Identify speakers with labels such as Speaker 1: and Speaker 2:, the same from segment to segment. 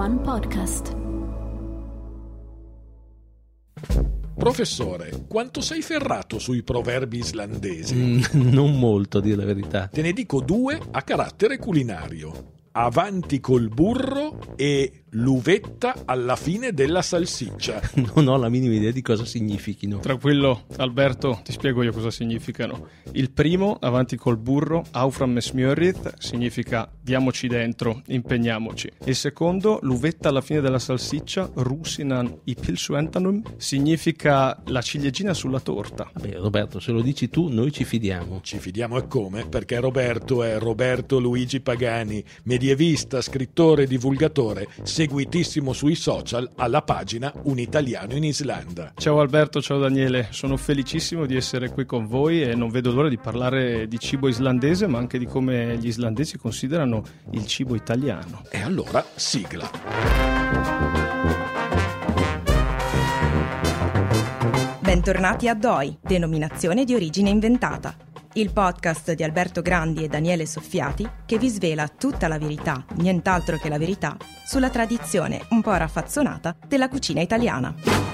Speaker 1: One Podcast.
Speaker 2: Professore, quanto sei ferrato sui proverbi islandesi?
Speaker 3: Non molto, a dire la verità.
Speaker 2: Te ne dico 2 a carattere culinario. Avanti col burro e l'uvetta alla fine della salsiccia.
Speaker 3: Non ho la minima idea di cosa significhino.
Speaker 4: Tranquillo, Alberto, ti spiego io cosa significano. Il primo, avanti col burro, Áfram með smjörið, significa diamoci dentro, impegniamoci. Il secondo, l'uvetta alla fine della salsiccia, Rúsinan í pylsuendanum, significa la ciliegina sulla torta.
Speaker 3: Vabbè, Roberto, se lo dici tu, noi ci fidiamo.
Speaker 2: Ci fidiamo e come? Perché Roberto è Roberto Luigi Pagani, medievista, scrittore, divulgatore, seguitissimo sui social alla pagina Un Italiano in Islanda.
Speaker 4: Ciao Alberto, ciao Daniele, sono felicissimo di essere qui con voi e non vedo l'ora di parlare di cibo islandese, ma anche di come gli islandesi considerano il cibo italiano.
Speaker 2: E allora, sigla.
Speaker 5: Bentornati a DOI, denominazione di origine inventata. Il podcast di Alberto Grandi e Daniele Soffiati che vi svela tutta la verità, nient'altro che la verità, sulla tradizione un po' raffazzonata della cucina italiana.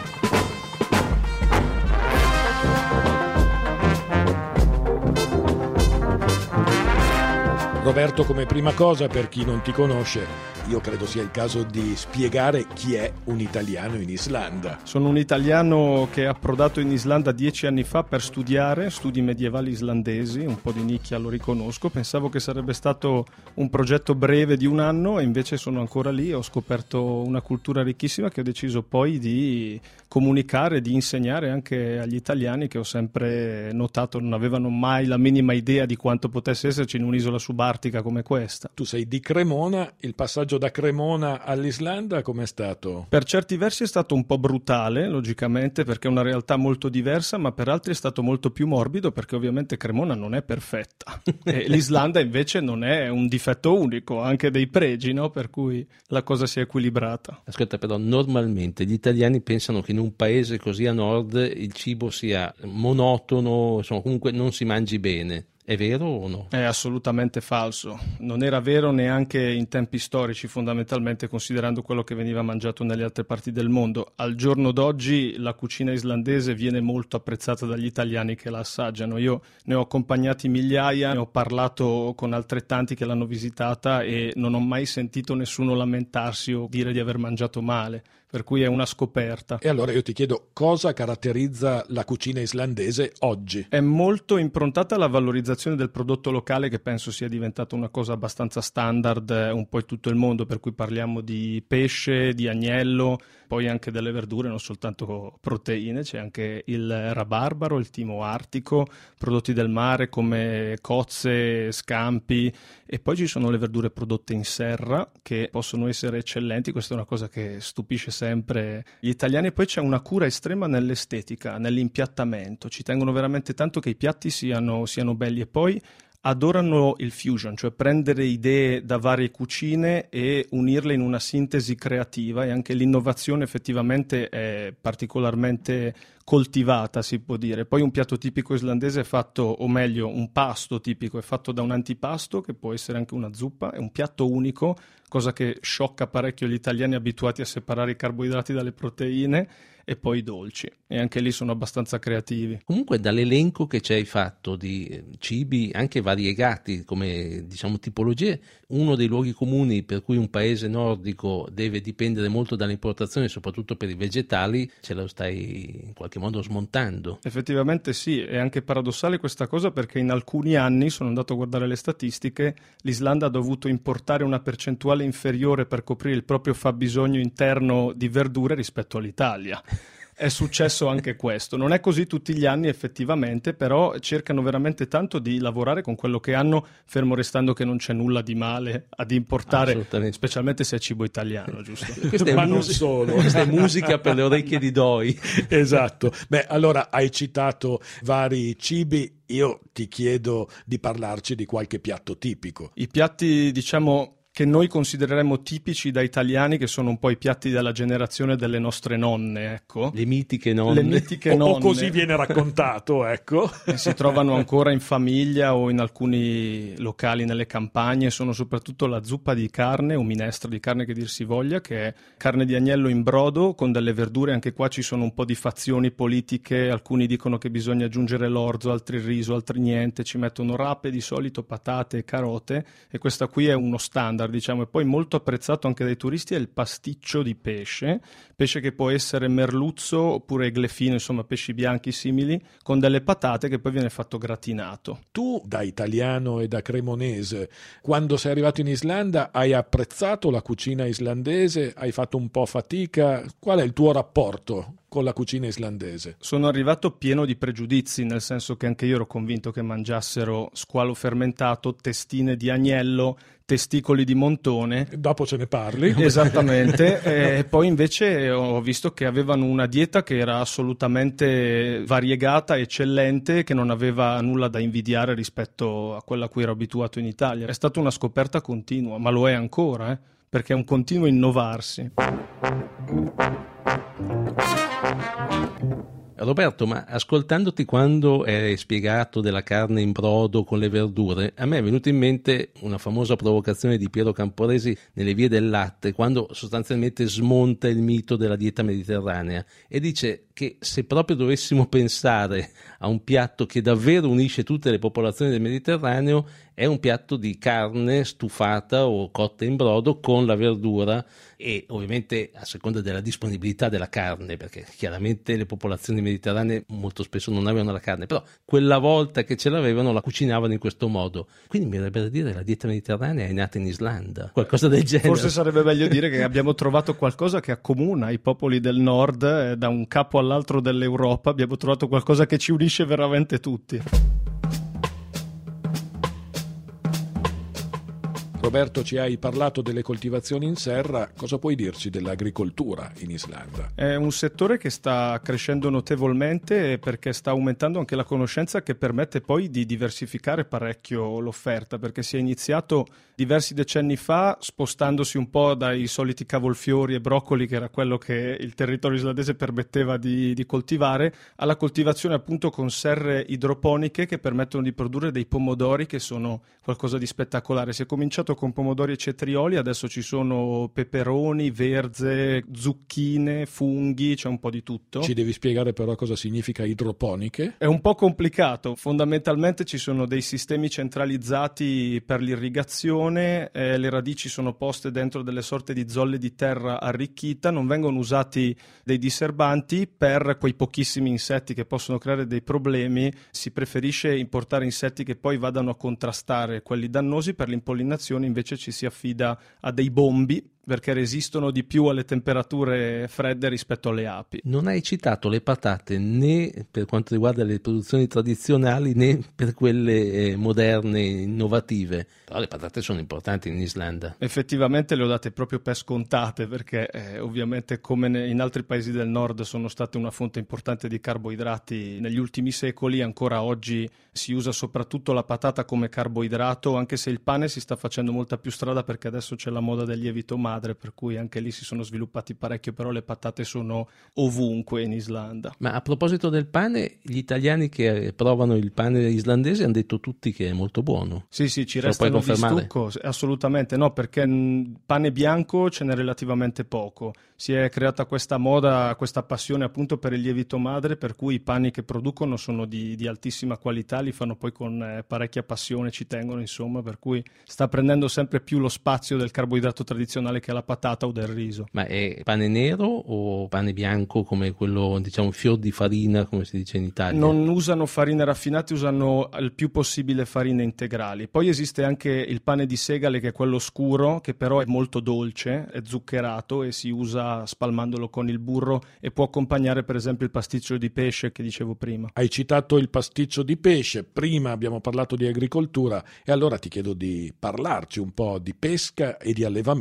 Speaker 2: Roberto, come prima cosa, per chi non ti conosce, io credo sia il caso di spiegare chi è un italiano in Islanda.
Speaker 4: Sono un italiano che è approdato in Islanda 10 anni fa per studiare studi medievali islandesi, un po' di nicchia lo riconosco, pensavo che sarebbe stato un progetto breve di 1 anno e invece sono ancora lì, ho scoperto una cultura ricchissima che ho deciso poi di comunicare, di insegnare anche agli italiani che ho sempre notato non avevano mai la minima idea di quanto potesse esserci in un'isola subartica come questa.
Speaker 2: Tu sei di Cremona, il passaggio da Cremona all'Islanda com'è stato?
Speaker 4: Per certi versi è stato un po' brutale, logicamente, perché è una realtà molto diversa, ma per altri è stato molto più morbido perché ovviamente Cremona non è perfetta. E l'Islanda invece non è un difetto unico, ha anche dei pregi, no? Per cui la cosa si è equilibrata.
Speaker 3: Ascolta, però normalmente gli italiani pensano che in un paese così a nord il cibo sia monotono, insomma, comunque non si mangi bene. È vero o no?
Speaker 4: È assolutamente falso. Non era vero neanche in tempi storici, fondamentalmente, considerando quello che veniva mangiato nelle altre parti del mondo. Al giorno d'oggi la cucina islandese viene molto apprezzata dagli italiani che la assaggiano. Io ne ho accompagnati migliaia, ne ho parlato con altrettanti che l'hanno visitata e non ho mai sentito nessuno lamentarsi o dire di aver mangiato male. Per cui è una scoperta.
Speaker 2: E allora io ti chiedo, cosa caratterizza la cucina islandese oggi?
Speaker 4: È molto improntata alla valorizzazione del prodotto locale, che penso sia diventata una cosa abbastanza standard un po' in tutto il mondo, per cui parliamo di pesce, di agnello, poi anche delle verdure, non soltanto proteine, c'è anche il rabarbaro, il timo artico, prodotti del mare come cozze, scampi, e poi ci sono le verdure prodotte in serra che possono essere eccellenti. Questa è una cosa che stupisce sempre gli italiani. E poi c'è una cura estrema nell'estetica, nell'impiattamento, ci tengono veramente tanto che i piatti siano belli, e poi adorano il fusion, cioè prendere idee da varie cucine e unirle in una sintesi creativa, e anche l'innovazione effettivamente è particolarmente coltivata, si può dire. Poi un piatto tipico islandese è fatto, o meglio un pasto tipico è fatto da un antipasto che può essere anche una zuppa, è un piatto unico, cosa che sciocca parecchio gli italiani abituati a separare i carboidrati dalle proteine, e poi i dolci, e anche lì sono abbastanza creativi.
Speaker 3: Comunque dall'elenco che ci hai fatto di cibi anche variegati come diciamo tipologie, uno dei luoghi comuni per cui un paese nordico deve dipendere molto dall'importazione, soprattutto per i vegetali, ce lo stai in qualche modo smontando.
Speaker 4: Effettivamente sì, è anche paradossale questa cosa, perché in alcuni anni, sono andato a guardare le statistiche, l'Islanda ha dovuto importare una percentuale inferiore per coprire il proprio fabbisogno interno di verdure rispetto all'Italia. È successo anche questo, non è così tutti gli anni effettivamente, però cercano veramente tanto di lavorare con quello che hanno, fermo restando che non c'è nulla di male ad importare, specialmente se è cibo italiano, giusto?
Speaker 3: Ma non solo, questa è musica per le orecchie di Doi.
Speaker 2: Esatto. Beh, allora hai citato vari cibi, io ti chiedo di parlarci di qualche piatto tipico.
Speaker 4: I piatti, diciamo, che noi considereremmo tipici da italiani, che sono un po' i piatti della generazione delle nostre nonne, ecco.
Speaker 3: Le mitiche nonne.
Speaker 2: O così viene raccontato, ecco.
Speaker 4: Si trovano ancora in famiglia o in alcuni locali nelle campagne. Sono soprattutto la zuppa di carne o minestra di carne, che dir si voglia, che è carne di agnello in brodo con delle verdure. Anche qua ci sono un po' di fazioni politiche, alcuni dicono che bisogna aggiungere l'orzo, altri il riso, altri niente, ci mettono rape, di solito patate e carote, e questa qui è uno standard, diciamo. E poi molto apprezzato anche dai turisti è il pasticcio di pesce che può essere merluzzo oppure glefino, insomma pesci bianchi simili, con delle patate, che poi viene fatto gratinato.
Speaker 2: Tu, da italiano e da cremonese, quando sei arrivato in Islanda hai apprezzato la cucina islandese? Hai fatto un po' fatica? Qual è il tuo rapporto con la cucina islandese?
Speaker 4: Sono arrivato pieno di pregiudizi, nel senso che anche io ero convinto che mangiassero squalo fermentato, testine di agnello, testicoli di montone.
Speaker 2: Dopo ce ne parli.
Speaker 4: Esattamente. E poi invece ho visto che avevano una dieta che era assolutamente variegata, eccellente, che non aveva nulla da invidiare rispetto a quella a cui ero abituato in Italia. È stata una scoperta continua, ma lo è ancora, perché è un continuo innovarsi.
Speaker 3: Roberto, ma ascoltandoti quando hai spiegato della carne in brodo con le verdure, a me è venuta in mente una famosa provocazione di Piero Camporesi nelle Vie del Latte, quando sostanzialmente smonta il mito della dieta mediterranea e dice che se proprio dovessimo pensare a un piatto che davvero unisce tutte le popolazioni del Mediterraneo, è un piatto di carne stufata o cotta in brodo con la verdura, e ovviamente a seconda della disponibilità della carne, perché chiaramente le popolazioni mediterranee molto spesso non avevano la carne, però quella volta che ce l'avevano la cucinavano in questo modo. Quindi mi verrebbe da dire che la dieta mediterranea è nata in Islanda, qualcosa del genere.
Speaker 4: Forse sarebbe meglio dire che abbiamo trovato qualcosa che accomuna i popoli del nord, da un capo all'altro dell'Europa abbiamo trovato qualcosa che ci unisce veramente tutti.
Speaker 2: Roberto, ci hai parlato delle coltivazioni in serra, cosa puoi dirci dell'agricoltura in Islanda?
Speaker 4: È un settore che sta crescendo notevolmente, perché sta aumentando anche la conoscenza, che permette poi di diversificare parecchio l'offerta, perché si è iniziato diversi decenni fa spostandosi un po' dai soliti cavolfiori e broccoli, che era quello che il territorio islandese permetteva di coltivare, alla coltivazione appunto con serre idroponiche che permettono di produrre dei pomodori che sono qualcosa di spettacolare. Si è cominciato con pomodori e cetrioli, adesso ci sono peperoni, verze, zucchine, funghi, c'è un po' di tutto.
Speaker 2: Ci devi spiegare però cosa significa idroponiche?
Speaker 4: È un po' complicato, fondamentalmente ci sono dei sistemi centralizzati per l'irrigazione, le radici sono poste dentro delle sorte di zolle di terra arricchita, non vengono usati dei disserbanti. Per quei pochissimi insetti che possono creare dei problemi si preferisce importare insetti che poi vadano a contrastare quelli dannosi. Per l'impollinazione invece ci si affida a dei bombi, perché resistono di più alle temperature fredde rispetto alle api.
Speaker 3: Non hai citato le patate né per quanto riguarda le produzioni tradizionali né per quelle moderne, innovative, però le patate sono importanti in Islanda.
Speaker 4: Effettivamente le ho date proprio per scontate, perché ovviamente come in altri paesi del nord sono state una fonte importante di carboidrati negli ultimi secoli. Ancora oggi si usa soprattutto la patata come carboidrato, anche se il pane si sta facendo molta più strada, perché adesso c'è la moda del lievito madre, per cui anche lì si sono sviluppati parecchio, però le patate sono ovunque in Islanda.
Speaker 3: Ma a proposito del pane, gli italiani che provano il pane islandese hanno detto tutti che è molto buono.
Speaker 4: Sì, ci restano di stucco, assolutamente no, perché pane bianco ce n'è relativamente poco. Si è creata questa moda, questa passione appunto per il lievito madre, per cui i pani che producono sono di altissima qualità, li fanno poi con parecchia passione, ci tengono insomma, per cui sta prendendo sempre più lo spazio del carboidrato tradizionale che è la patata o del riso.
Speaker 3: Ma è pane nero o pane bianco, come quello, diciamo, fior di farina, come si dice in Italia?
Speaker 4: Non usano farine raffinate, usano il più possibile farine integrali. Poi esiste anche il pane di segale, che è quello scuro, che però è molto dolce, è zuccherato e si usa spalmandolo con il burro, e può accompagnare per esempio il pasticcio di pesce che dicevo prima.
Speaker 2: Hai citato il pasticcio di pesce, prima abbiamo parlato di agricoltura, e allora ti chiedo di parlarci un po' di pesca e di allevamento in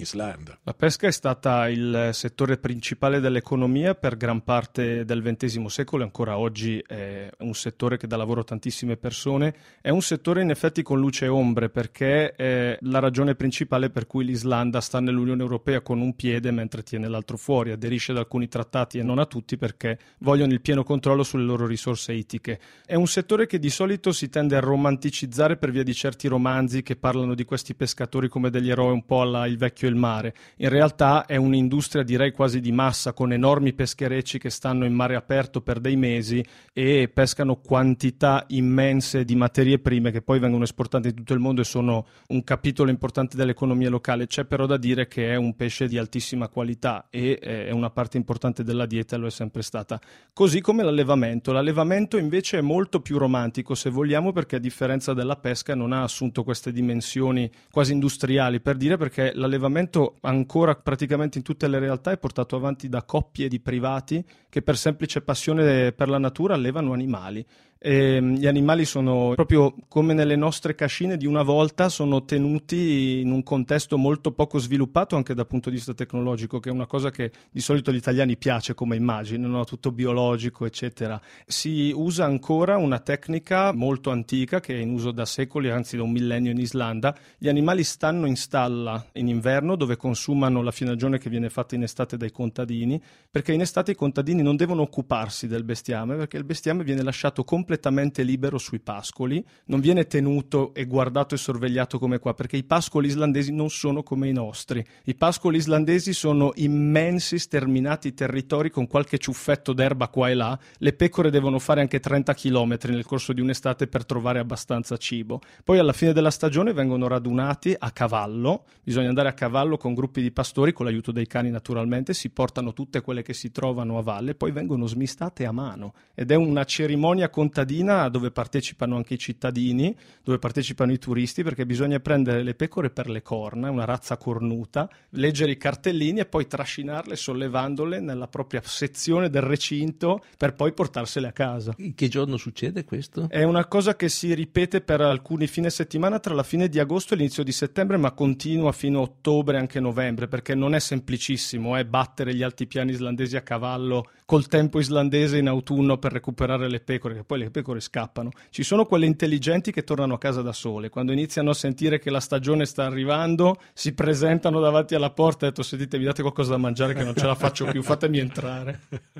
Speaker 2: Islanda.
Speaker 4: La pesca è stata il settore principale dell'economia per gran parte del XX secolo e ancora oggi è un settore che dà lavoro a tantissime persone. È un settore in effetti con luce e ombre, perché è la ragione principale per cui l'Islanda sta nell'Unione Europea con un piede mentre tiene l'altro fuori, aderisce ad alcuni trattati e non a tutti perché vogliono il pieno controllo sulle loro risorse ittiche. È un settore che di solito si tende a romanticizzare per via di certi romanzi che parlano di questi pescatori come degli eroi, un po' alla Il Vecchio e il Mare. In realtà è un'industria, direi quasi di massa, con enormi pescherecci che stanno in mare aperto per dei mesi e pescano quantità immense di materie prime che poi vengono esportate in tutto il mondo e sono un capitolo importante dell'economia locale. C'è però da dire che è un pesce di altissima qualità e è una parte importante della dieta, lo è sempre stata. Così come l'allevamento. L'allevamento invece è molto più romantico, se vogliamo, perché a differenza della pesca non ha assunto queste dimensioni quasi industriali, per dire, perché l'allevamento ancora praticamente in tutte le realtà è portato avanti da coppie di privati che per semplice passione per la natura allevano animali. Gli animali sono proprio come nelle nostre cascine di una volta, sono tenuti in un contesto molto poco sviluppato anche dal punto di vista tecnologico, che è una cosa che di solito agli italiani piace come immagine, no? Tutto biologico eccetera. Si usa ancora una tecnica molto antica che è in uso da secoli, anzi da un millennio in Islanda. Gli animali stanno in stalla in inverno dove consumano la finagione che viene fatta in estate dai contadini, perché in estate i contadini non devono occuparsi del bestiame, perché il bestiame viene lasciato completamente libero sui pascoli, non viene tenuto e guardato e sorvegliato come qua, perché i pascoli islandesi non sono come i nostri. I pascoli islandesi sono immensi, sterminati territori con qualche ciuffetto d'erba qua e là. Le pecore devono fare anche 30 chilometri nel corso di un'estate per trovare abbastanza cibo. Poi alla fine della stagione vengono radunati a cavallo, bisogna andare a cavallo con gruppi di pastori, con l'aiuto dei cani naturalmente, si portano tutte quelle che si trovano a valle, poi vengono smistate a mano ed è una cerimonia contadina dove partecipano anche i cittadini, dove partecipano i turisti, perché bisogna prendere le pecore per le corna, una razza cornuta, leggere i cartellini e poi trascinarle sollevandole nella propria sezione del recinto per poi portarsele a casa.
Speaker 3: Che giorno succede questo?
Speaker 4: È una cosa che si ripete per alcuni fine settimana tra la fine di agosto e l'inizio di settembre, ma continua fino a ottobre, anche novembre, perché non è semplicissimo battere gli altipiani islandesi a cavallo col tempo islandese in autunno per recuperare le pecore, che poi le pecore scappano. Ci sono quelle intelligenti che tornano a casa da sole, quando iniziano a sentire che la stagione sta arrivando si presentano davanti alla porta e hanno detto: sentite, mi date qualcosa da mangiare che non ce la faccio più, fatemi entrare.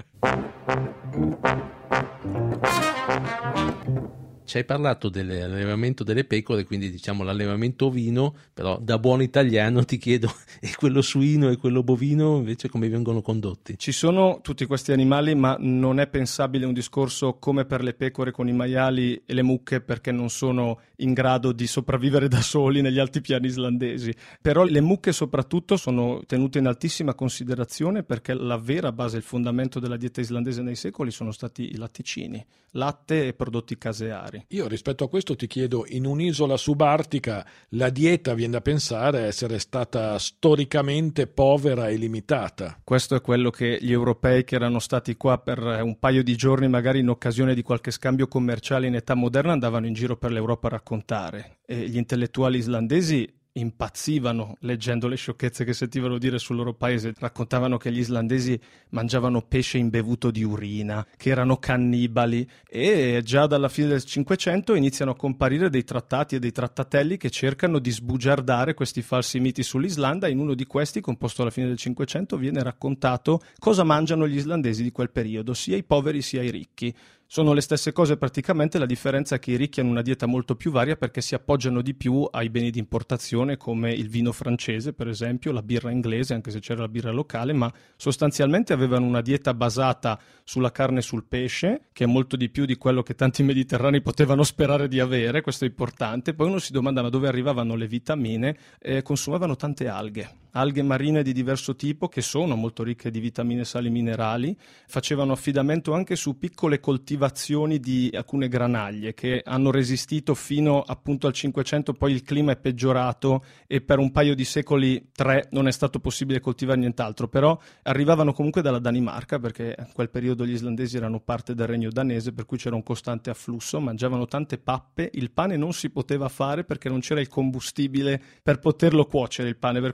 Speaker 3: Ci hai parlato dell'allevamento delle pecore, quindi diciamo l'allevamento ovino, però da buon italiano ti chiedo, e quello suino e quello bovino invece come vengono condotti?
Speaker 4: Ci sono tutti questi animali, ma non è pensabile un discorso come per le pecore con i maiali e le mucche, perché non sono in grado di sopravvivere da soli negli altipiani islandesi. Però le mucche soprattutto sono tenute in altissima considerazione, perché la vera base, il fondamento della dieta islandese nei secoli sono stati i latticini, latte e prodotti caseari.
Speaker 2: Io rispetto a questo ti chiedo, in un'isola subartica la dieta viene da pensare essere stata storicamente povera e limitata.
Speaker 4: Questo è quello che gli europei che erano stati qua per un paio di giorni, magari in occasione di qualche scambio commerciale in età moderna, andavano in giro per l'Europa a raccontare. E gli intellettuali islandesi impazzivano leggendo le sciocchezze che sentivano dire sul loro paese. Raccontavano che gli islandesi mangiavano pesce imbevuto di urina, che erano cannibali, e già dalla fine del Cinquecento iniziano a comparire dei trattati e dei trattatelli che cercano di sbugiardare questi falsi miti sull'Islanda. In uno di questi, composto alla fine del Cinquecento, viene raccontato cosa mangiano gli islandesi di quel periodo, sia i poveri sia i ricchi. Sono le stesse cose praticamente, la differenza è che i ricchi hanno una dieta molto più varia perché si appoggiano di più ai beni di importazione come il vino francese, per esempio, la birra inglese, anche se c'era la birra locale, ma sostanzialmente avevano una dieta basata sulla carne e sul pesce, che è molto di più di quello che tanti mediterranei potevano sperare di avere, questo è importante. Poi uno si domanda ma dove arrivavano le vitamine, consumavano tante alghe marine di diverso tipo che sono molto ricche di vitamine, sali, minerali. Facevano affidamento anche su piccole coltivazioni di alcune granaglie che hanno resistito fino appunto al 500, poi il clima è peggiorato e per un paio di secoli, 3, non è stato possibile coltivare nient'altro, però arrivavano comunque dalla Danimarca, perché in quel periodo gli islandesi erano parte del regno danese, per cui c'era un costante afflusso, mangiavano tante pappe, il pane non si poteva fare perché non c'era il combustibile per poterlo cuocere il pane, per cui si scaldava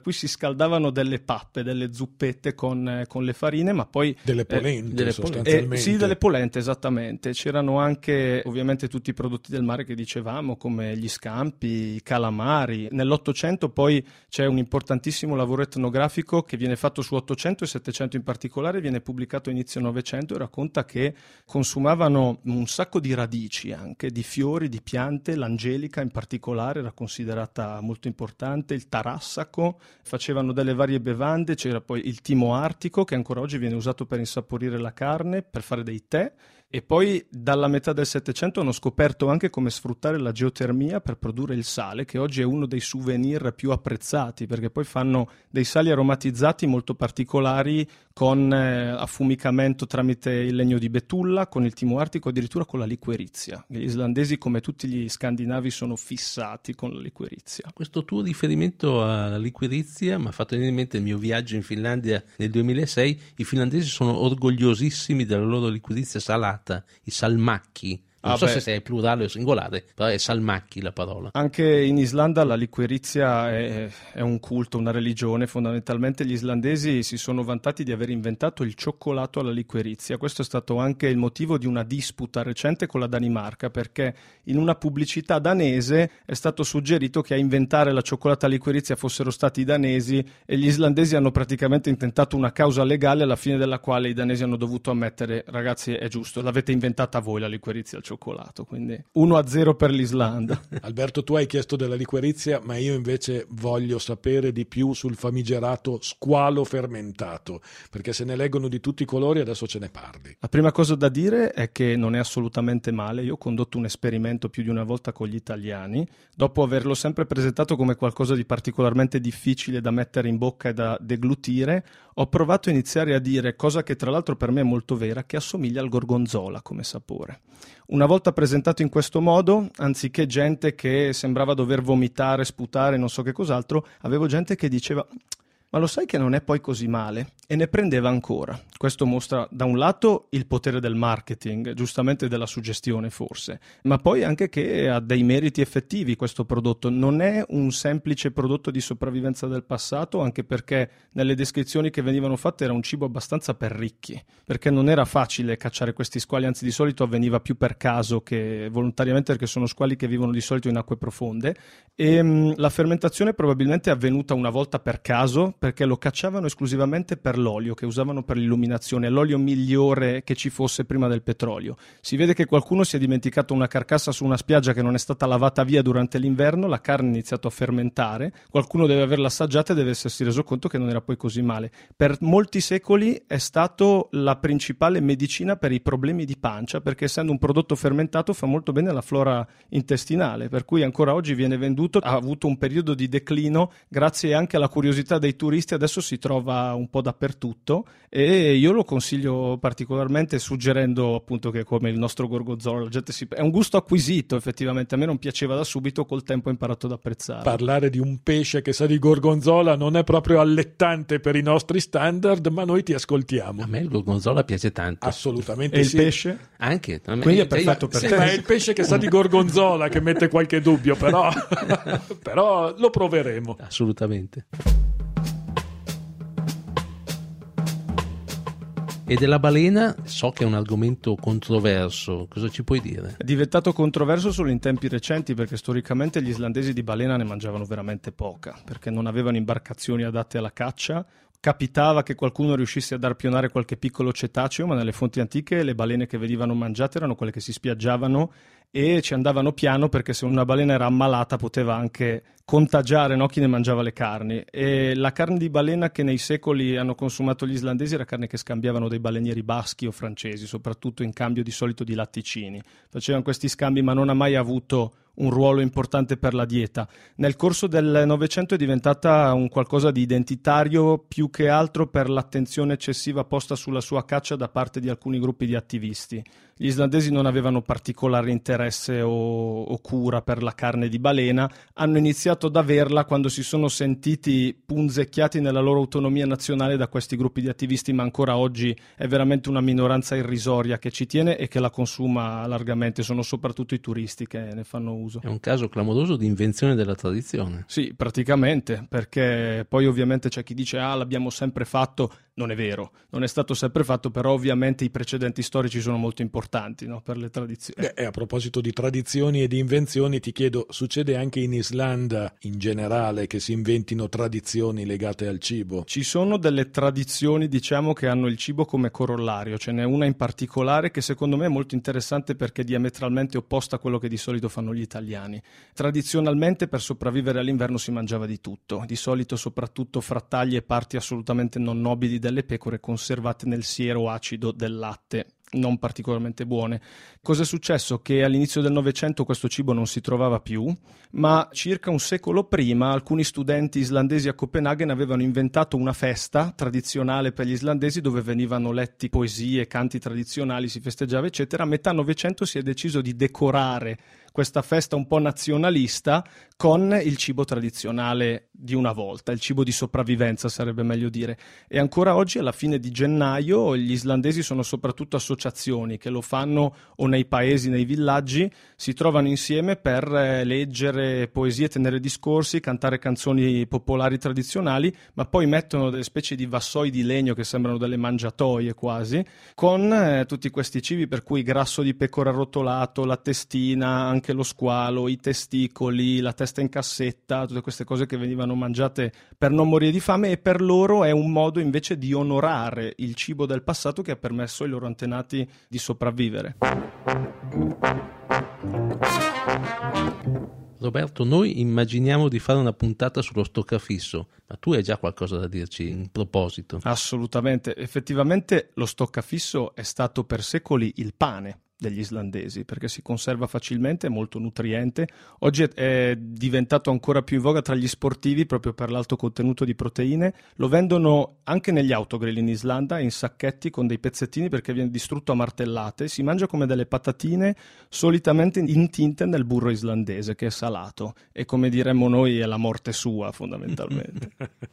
Speaker 4: scaldavano delle pappe, delle zuppette con le farine, ma poi
Speaker 2: delle polente sostanzialmente.
Speaker 4: Sì, delle polente, esattamente. C'erano anche ovviamente tutti i prodotti del mare che dicevamo, come gli scampi, i calamari. Nell'Ottocento poi c'è un importantissimo lavoro etnografico che viene fatto su 800 e 700 in particolare, viene pubblicato a inizio Novecento e racconta che consumavano un sacco di radici, anche di fiori, di piante. L'angelica in particolare era considerata molto importante, il tarassaco, facevano delle varie bevande, c'era poi il timo artico che ancora oggi viene usato per insaporire la carne, per fare dei tè. E poi dalla metà del Settecento hanno scoperto anche come sfruttare la geotermia per produrre il sale, che oggi è uno dei souvenir più apprezzati, perché poi fanno dei sali aromatizzati molto particolari con affumicamento tramite il legno di betulla, con il timo artico, addirittura con la liquerizia. Gli islandesi, come tutti gli scandinavi, sono fissati con la liquerizia.
Speaker 3: Questo tuo riferimento alla liquerizia mi ha fatto venire in mente il mio viaggio in Finlandia nel 2006. I finlandesi sono orgogliosissimi della loro liquerizia salata, i salmacchi. Non so se è plurale o singolare, però è salmacchi la parola.
Speaker 4: Anche in Islanda la liquerizia è un culto, una religione. Fondamentalmente gli islandesi si sono vantati di aver inventato il cioccolato alla liquerizia. Questo è stato anche il motivo di una disputa recente con la Danimarca, perché in una pubblicità danese è stato suggerito che a inventare la cioccolata liquerizia fossero stati i danesi, e gli islandesi hanno praticamente intentato una causa legale, alla fine della quale i danesi hanno dovuto ammettere: ragazzi, è giusto, l'avete inventata voi la liquerizia al cioccolato. Quindi 1-0 per l'Islanda.
Speaker 2: Alberto, tu hai chiesto della liquerizia, ma io invece voglio sapere di più sul famigerato squalo fermentato, perché se ne leggono di tutti i colori, adesso ce ne parli.
Speaker 4: La prima cosa da dire è che non è assolutamente male. Io ho condotto un esperimento più di una volta con gli italiani, dopo averlo sempre presentato come qualcosa di particolarmente difficile da mettere in bocca e da deglutire. Ho provato a iniziare a dire, cosa che tra l'altro per me è molto vera, che assomiglia al gorgonzola come sapore. Una volta presentato in questo modo, anziché gente che sembrava dover vomitare, sputare, non so che cos'altro, avevo gente che diceva: ma lo sai che non è poi così male? E ne prendeva ancora. Questo mostra da un lato il potere del marketing, giustamente della suggestione forse, ma poi anche che ha dei meriti effettivi questo prodotto. Non è un semplice prodotto di sopravvivenza del passato, anche perché nelle descrizioni che venivano fatte era un cibo abbastanza per ricchi, perché non era facile cacciare questi squali, anzi di solito avveniva più per caso che volontariamente, perché sono squali che vivono di solito in acque profonde, e la fermentazione probabilmente è avvenuta una volta per caso, perché lo cacciavano esclusivamente per l'olio che usavano per l'illuminazione, l'olio migliore che ci fosse prima del petrolio. Si vede che qualcuno si è dimenticato una carcassa su una spiaggia che non è stata lavata via durante l'inverno, la carne ha iniziato a fermentare, qualcuno deve averla assaggiata e deve essersi reso conto che non era poi così male. Per molti secoli è stato la principale medicina per i problemi di pancia, perché essendo un prodotto fermentato fa molto bene alla flora intestinale, per cui ancora oggi viene venduto. Ha avuto un periodo di declino grazie anche alla curiosità dei turisti, adesso si trova un po' dappertutto e io lo consiglio particolarmente, suggerendo appunto che, come il nostro gorgonzola, la gente è un gusto acquisito effettivamente. A me non piaceva da subito, col tempo ho imparato ad apprezzare.
Speaker 2: Parlare di un pesce che sa di gorgonzola non è proprio allettante per i nostri standard, ma noi ti ascoltiamo.
Speaker 3: A me il gorgonzola piace tanto.
Speaker 2: Assolutamente.
Speaker 4: E
Speaker 2: sì.
Speaker 4: il pesce?
Speaker 3: Anche.
Speaker 4: Quindi è perfetto per te.
Speaker 2: Ma è il pesce che sa di gorgonzola che mette qualche dubbio, però lo proveremo.
Speaker 3: Assolutamente. E della balena so che è un argomento controverso, cosa ci puoi dire?
Speaker 4: È diventato controverso solo in tempi recenti, perché storicamente gli islandesi di balena ne mangiavano veramente poca, perché non avevano imbarcazioni adatte alla caccia. Capitava che qualcuno riuscisse ad arpionare qualche piccolo cetaceo, ma nelle fonti antiche le balene che venivano mangiate erano quelle che si spiaggiavano e ci andavano piano, perché se una balena era ammalata poteva anche contagiare, no, chi ne mangiava le carni. E la carne di balena che nei secoli hanno consumato gli islandesi era carne che scambiavano dei balenieri baschi o francesi, soprattutto in cambio di solito di latticini. Facevano questi scambi, ma non ha mai avuto un ruolo importante per la dieta. Nel corso del Novecento è diventata un qualcosa di identitario, più che altro per l'attenzione eccessiva posta sulla sua caccia da parte di alcuni gruppi di attivisti. Gli islandesi non avevano particolare interesse o cura per la carne di balena, hanno iniziato ad averla quando si sono sentiti punzecchiati nella loro autonomia nazionale da questi gruppi di attivisti, ma ancora oggi è veramente una minoranza irrisoria che ci tiene e che la consuma largamente. Sono soprattutto i turisti che ne fanno uso. uso.
Speaker 3: È un caso clamoroso di invenzione della tradizione.
Speaker 4: Sì, praticamente, perché poi ovviamente c'è chi dice l'abbiamo sempre fatto. Non è vero, non è stato sempre fatto, però ovviamente i precedenti storici sono molto importanti, no, per le tradizioni.
Speaker 2: E a proposito di tradizioni e di invenzioni, ti chiedo, succede anche in Islanda in generale che si inventino tradizioni legate al cibo?
Speaker 4: Ci sono delle tradizioni, diciamo, che hanno il cibo come corollario. Ce n'è una in particolare che secondo me è molto interessante perché è diametralmente opposta a quello che di solito fanno gli italiani. Tradizionalmente per sopravvivere all'inverno si mangiava di tutto, di solito soprattutto frattaglie e parti assolutamente non nobili delle pecore conservate nel siero acido del latte, non particolarmente buone. Cosa è successo? Che all'inizio del Novecento questo cibo non si trovava più, ma circa un secolo prima alcuni studenti islandesi a Copenaghen avevano inventato una festa tradizionale per gli islandesi dove venivano letti poesie, canti tradizionali, si festeggiava eccetera. A metà Novecento si è deciso di decorare questa festa un po' nazionalista con il cibo tradizionale di una volta, il cibo di sopravvivenza sarebbe meglio dire. E ancora oggi alla fine di gennaio gli islandesi sono soprattutto associazioni che lo fanno o nei paesi, nei villaggi, si trovano insieme per leggere poesie, tenere discorsi, cantare canzoni popolari tradizionali, ma poi mettono delle specie di vassoi di legno che sembrano delle mangiatoie quasi, con tutti questi cibi per cui grasso di pecora arrotolato, la testina, anche lo squalo, i testicoli, la testa in cassetta, tutte queste cose che venivano mangiate per non morire di fame, e per loro è un modo invece di onorare il cibo del passato che ha permesso ai loro antenati di sopravvivere.
Speaker 3: Roberto, noi immaginiamo di fare una puntata sullo stoccafisso, ma tu hai già qualcosa da dirci in proposito?
Speaker 4: Assolutamente, effettivamente lo stoccafisso è stato per secoli il pane degli islandesi perché si conserva facilmente, è molto nutriente. Oggi è diventato ancora più in voga tra gli sportivi proprio per l'alto contenuto di proteine. Lo vendono anche negli autogrill in Islanda in sacchetti con dei pezzettini perché viene distrutto a martellate. Si mangia come delle patatine, solitamente intinte nel burro islandese che è salato e, come diremmo noi, è la morte sua fondamentalmente.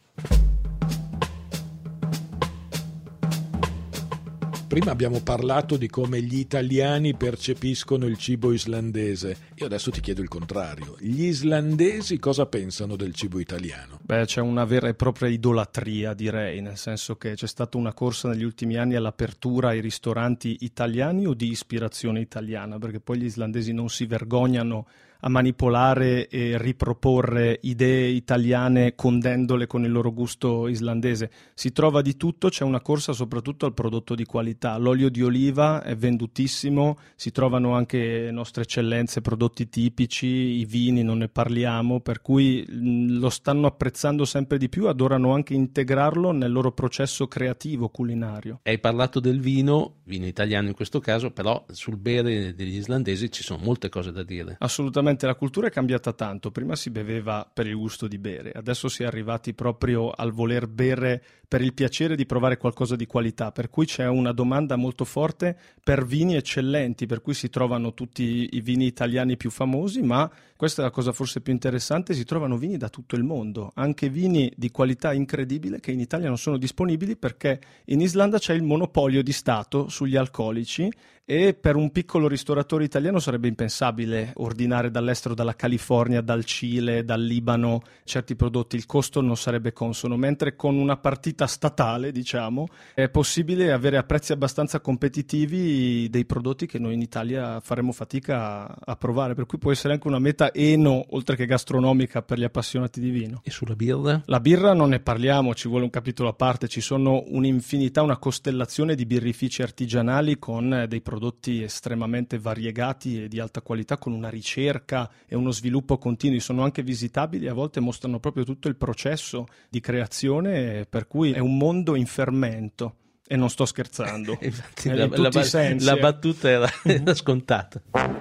Speaker 2: Prima abbiamo parlato di come gli italiani percepiscono il cibo islandese. Io adesso ti chiedo il contrario. Gli islandesi cosa pensano del cibo italiano?
Speaker 4: Beh, c'è una vera e propria idolatria, direi, nel senso che c'è stata una corsa negli ultimi anni all'apertura ai ristoranti italiani o di ispirazione italiana, perché poi gli islandesi non si vergognano a manipolare e riproporre idee italiane condendole con il loro gusto islandese. Si trova di tutto, c'è una corsa soprattutto al prodotto di qualità. L'olio di oliva è vendutissimo, si trovano anche nostre eccellenze, prodotti tipici, i vini non ne parliamo, per cui lo stanno apprezzando sempre di più, adorano anche integrarlo nel loro processo creativo culinario.
Speaker 3: Hai parlato del vino italiano in questo caso, però sul bere degli islandesi ci sono molte cose da dire.
Speaker 4: Assolutamente, la cultura è cambiata tanto. Prima si beveva per il gusto di bere, adesso si è arrivati proprio al voler bere per il piacere di provare qualcosa di qualità, per cui c'è una domanda molto forte per vini eccellenti, per cui si trovano tutti i vini italiani più famosi, ma questa è la cosa forse più interessante, si trovano vini da tutto il mondo, anche vini di qualità incredibile che in Italia non sono disponibili perché in Islanda c'è il monopolio di Stato sugli alcolici e per un piccolo ristoratore italiano sarebbe impensabile ordinare dall'estero, dalla California, dal Cile, dal Libano certi prodotti, il costo non sarebbe consono, mentre con una partita statale, diciamo, è possibile avere a prezzi abbastanza competitivi dei prodotti che noi in Italia faremo fatica a provare, per cui può essere anche una meta eno oltre che gastronomica per gli appassionati di vino.
Speaker 3: E sulla birra?
Speaker 4: La birra non ne parliamo, ci vuole un capitolo a parte, ci sono un'infinità, una costellazione di birrifici artigianali con dei prodotti estremamente variegati e di alta qualità, con una ricerca e uno sviluppo continui, sono anche visitabili, a volte mostrano proprio tutto il processo di creazione, per cui è un mondo in fermento. E non sto scherzando.
Speaker 3: Infatti
Speaker 4: sensi,
Speaker 3: la battuta era scontata.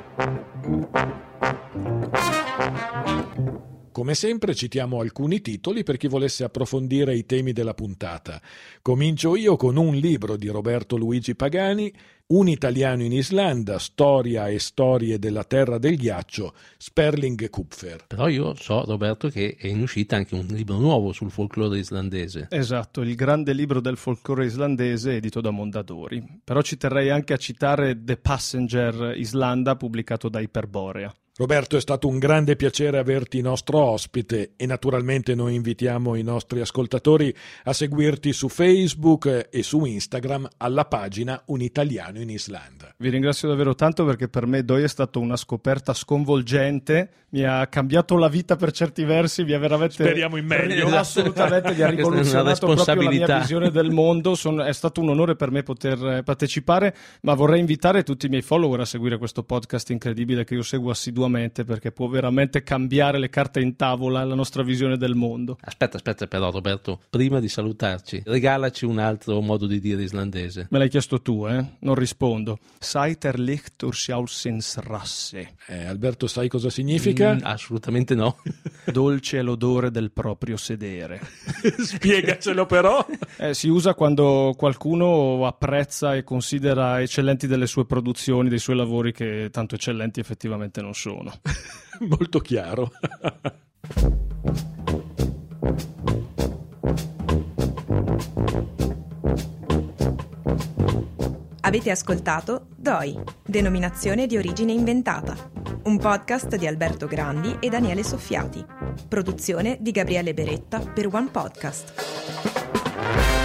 Speaker 2: Come sempre citiamo alcuni titoli per chi volesse approfondire i temi della puntata. Comincio io con un libro di Roberto Luigi Pagani, Un italiano in Islanda, storia e storie della terra del ghiaccio, Sperling Kupfer.
Speaker 3: Però io so, Roberto, che è in uscita anche un libro nuovo sul folklore islandese.
Speaker 4: Esatto, il grande libro del folklore islandese edito da Mondadori. Però ci terrei anche a citare The Passenger Islanda, pubblicato da Iperborea.
Speaker 2: Roberto, è stato un grande piacere averti nostro ospite e naturalmente noi invitiamo i nostri ascoltatori a seguirti su Facebook e su Instagram alla pagina Un Italiano in Islanda.
Speaker 4: Vi ringrazio davvero tanto perché per me Doi è stata una scoperta sconvolgente, mi ha cambiato la vita per certi versi, mi ha veramente...
Speaker 2: Speriamo in meglio.
Speaker 4: Assolutamente, mi ha rivoluzionato proprio la mia visione del mondo, è stato un onore per me poter partecipare, ma vorrei invitare tutti i miei follower a seguire questo podcast incredibile che io seguo assiduamente perché può veramente cambiare le carte in tavola, la nostra visione del mondo.
Speaker 3: Aspetta però Roberto, prima di salutarci, regalaci un altro modo di dire islandese.
Speaker 4: Me l'hai chiesto tu, non rispondo. Seiter licht ur sjálfsins rasse.
Speaker 2: Alberto, sai cosa significa?
Speaker 3: Assolutamente no.
Speaker 4: Dolce è l'odore del proprio sedere.
Speaker 2: Spiegacelo però.
Speaker 4: Si usa quando qualcuno apprezza e considera eccellenti delle sue produzioni, dei suoi lavori che tanto eccellenti effettivamente non sono.
Speaker 2: Molto chiaro.
Speaker 5: Avete ascoltato Doi, denominazione di origine inventata, un podcast di Alberto Grandi e Daniele Soffiati, produzione di Gabriele Beretta per One Podcast.